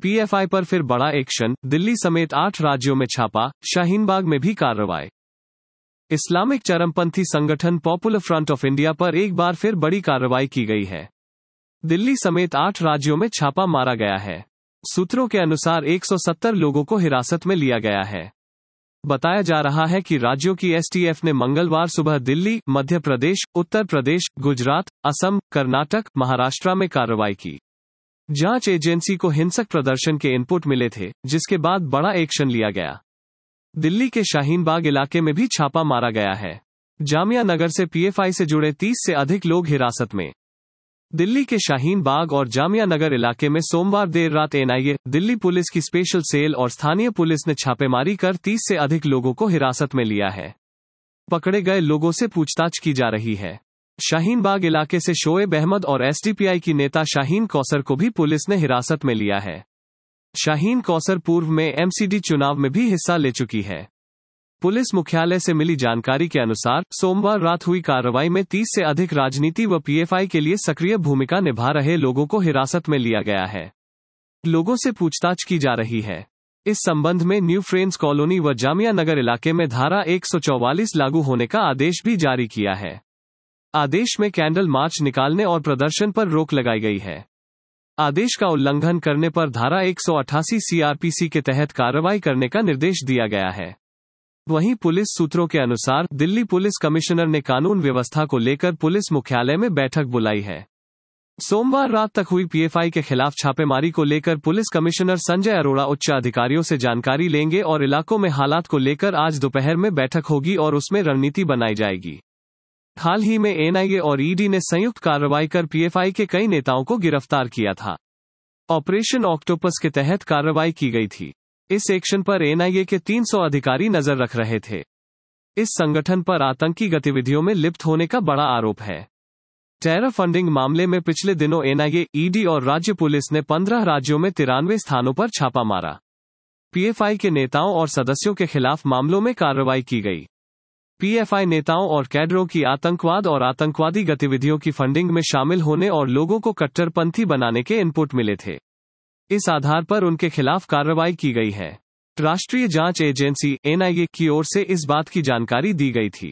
PFI पर फिर बड़ा एक्शन, दिल्ली समेत 8 राज्यों में छापा, शाहीनबाग में भी कार्रवाई। इस्लामिक चरमपंथी संगठन पॉपुलर फ्रंट ऑफ इंडिया पर एक बार फिर बड़ी कार्रवाई की गई है। दिल्ली समेत 8 राज्यों में छापा मारा गया है। सूत्रों के अनुसार 170 लोगों को हिरासत में लिया गया है। बताया जा रहा है कि राज्यों की एसटीएफ ने मंगलवार सुबह दिल्ली, मध्य प्रदेश, उत्तर प्रदेश, गुजरात, असम, कर्नाटक, महाराष्ट्र में कार्रवाई की। जांच एजेंसी को हिंसक प्रदर्शन के इनपुट मिले थे, जिसके बाद बड़ा एक्शन लिया गया। दिल्ली के शाहीनबाग इलाके में भी छापा मारा गया है। जामिया नगर से पीएफआई से जुड़े 30 से अधिक लोग हिरासत में। दिल्ली के शाहीन बाग और जामिया नगर इलाके में सोमवार देर रात एनआईए, दिल्ली पुलिस की स्पेशल सेल और स्थानीय पुलिस ने छापेमारी कर 30 से अधिक लोगों को हिरासत में लिया है। पकड़े गए लोगों से पूछताछ की जा रही है। शाहीन बाग इलाके से शोएब अहमद और एसडीपीआई की नेता शाहीन कौसर को भी पुलिस ने हिरासत में लिया है। शाहीन कौसर पूर्व में एमसीडी चुनाव में भी हिस्सा ले चुकी है। पुलिस मुख्यालय से मिली जानकारी के अनुसार सोमवार रात हुई कार्रवाई में 30 से अधिक राजनीति व पीएफआई के लिए सक्रिय भूमिका निभा रहे लोगों को हिरासत में लिया गया है। लोगों से पूछताछ की जा रही है। इस संबंध में न्यू फ्रेंड्स कॉलोनी व जामिया नगर इलाके में धारा 144 लागू होने का आदेश भी जारी किया है। आदेश में कैंडल मार्च निकालने और प्रदर्शन पर रोक लगाई गई है। आदेश का उल्लंघन करने पर धारा 188 सीआरपीसी के तहत कार्रवाई करने का निर्देश दिया गया है। वहीं पुलिस सूत्रों के अनुसार दिल्ली पुलिस कमिश्नर ने कानून व्यवस्था को लेकर पुलिस मुख्यालय में बैठक बुलाई है। सोमवार रात तक हुई पीएफआई के खिलाफ छापेमारी को लेकर पुलिस कमिश्नर संजय अरोड़ा उच्च अधिकारियों से जानकारी लेंगे और इलाकों में हालात को लेकर आज दोपहर में बैठक होगी और उसमें रणनीति बनाई जाएगी। हाल ही में एनआईए और ईडी ने संयुक्त कार्रवाई कर पीएफआई के कई नेताओं को गिरफ्तार किया था। ऑपरेशन ऑक्टोपस के तहत कार्रवाई की गई थी। इस एक्शन पर एनआईए के 300 अधिकारी नजर रख रहे थे। इस संगठन पर आतंकी गतिविधियों में लिप्त होने का बड़ा आरोप है। टेरर फंडिंग मामले में पिछले दिनों एनआईए, ईडी और राज्य पुलिस ने 15 राज्यों में 93 स्थानों पर छापा मारा। पीएफआई के नेताओं और सदस्यों के खिलाफ मामलों में कार्रवाई की गई। पीएफआई नेताओं और कैडरों की आतंकवाद और आतंकवादी गतिविधियों की फंडिंग में शामिल होने और लोगों को कट्टरपंथी बनाने के इनपुट मिले थे। इस आधार पर उनके खिलाफ कार्रवाई की गई है। राष्ट्रीय जांच एजेंसी एनआईए की ओर से इस बात की जानकारी दी गई थी।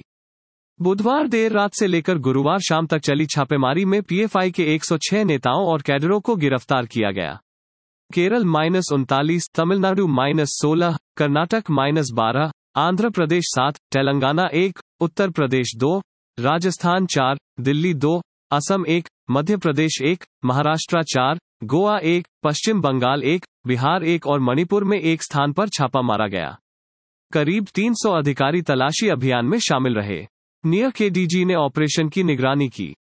बुधवार देर रात से लेकर गुरुवार शाम तक चली छापेमारी में पीएफआई के 106 नेताओं और कैडरों को गिरफ्तार किया गया। केरल -39, तमिलनाडु -16, कर्नाटक -12, आंध्र प्रदेश 7, तेलंगाना 1, उत्तर प्रदेश 2, राजस्थान 4, दिल्ली 2, असम 1, मध्य प्रदेश 1, महाराष्ट्र 4, गोवा 1, पश्चिम बंगाल 1, बिहार 1 और मणिपुर में 1 स्थान पर छापा मारा गया। करीब 300 अधिकारी तलाशी अभियान में शामिल रहे। नियर के डीजी ने ऑपरेशन की निगरानी की।